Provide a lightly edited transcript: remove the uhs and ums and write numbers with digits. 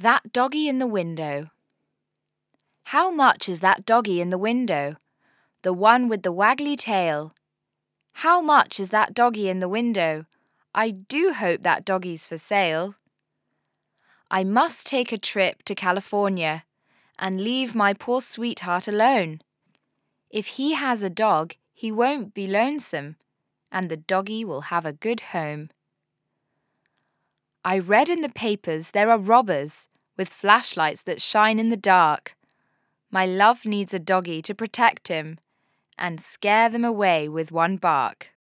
That doggy in the window. How much is that doggy in the window? The one with the waggly tail. How much is that doggy in the window? I do hope that doggy's for sale. I must take a trip to California and leave my poor sweetheart alone. If he has a dog, he won't be lonesome, and the doggy will have a good home. I read in the papers there are robbers with flashlights that shine in the dark. My love needs a doggy to protect him and scare them away with one bark.